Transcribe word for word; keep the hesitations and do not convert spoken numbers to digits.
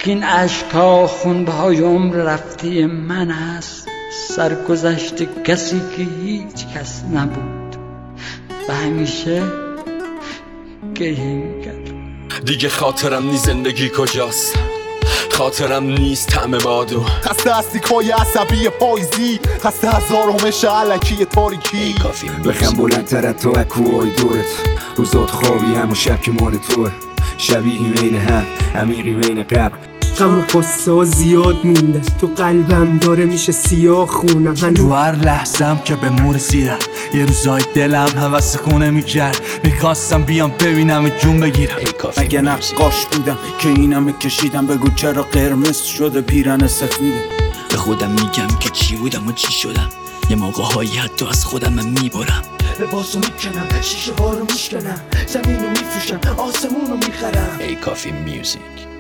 که این عشقا خونبهای عمر رفته من است، سرگذشت کسی که هیچ کس نبود و همیشه گریه میکرد. دیگه خاطرم نیست زندگی کجاست، خاطرم نیست طعم بادو. خسته از تیکای عصبی پاییزی، خسته از آرامش علکی تاریکی. بخم بلندتر از تو اکوهای دورت، روزات خوابی همون شب که مال توه. شبیهی بین هم، عمیقی بین قبر. غم و قصه ها زیاد مونده تو قلبم، داره میشه سیاه خونم. تو هر لحظم که به مور رسیدم، یه روزای دلم هوس خونه میکرد، میخواستم بیام ببینم جون بگیرم. اگه نقاش بودم که اینم کشیدم، بگو چرا قرمز شده پیرن سفیده. به خودم میگم که چی بودم و چی شدم، یه موقع هایی حتی از خودم من میبرم. لباسو میکنم، شیشه بارو میشکنم، زمینو میفروشم، آسمونو میخرم. ای کافی میوزیک.